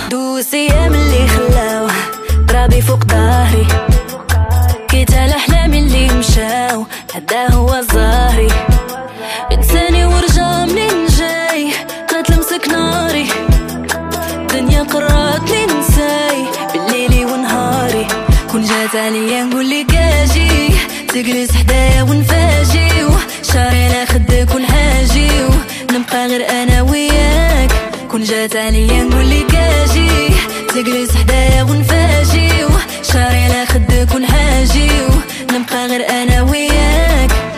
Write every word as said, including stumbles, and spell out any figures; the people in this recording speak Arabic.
دوس ايام اللي خلاو ترابي فوق ظهري، كيت على احلامي اللي مشاو هدا هو الظاهري. انساني ورجع منين جاي بغات لمسك ناري، الدنيا قراتني نساي بالليلي ونهاري. كون جات عليا نقولك اجي تجلس حدايا ونفاجيو، شاري على خدك ونحاجيو نبقى غير انا وياك. كون جات عليا نقولك اجي تجلس حدايا ونفاجيو، شاري على خدك ونحاجيو نبقى غير انا وياك.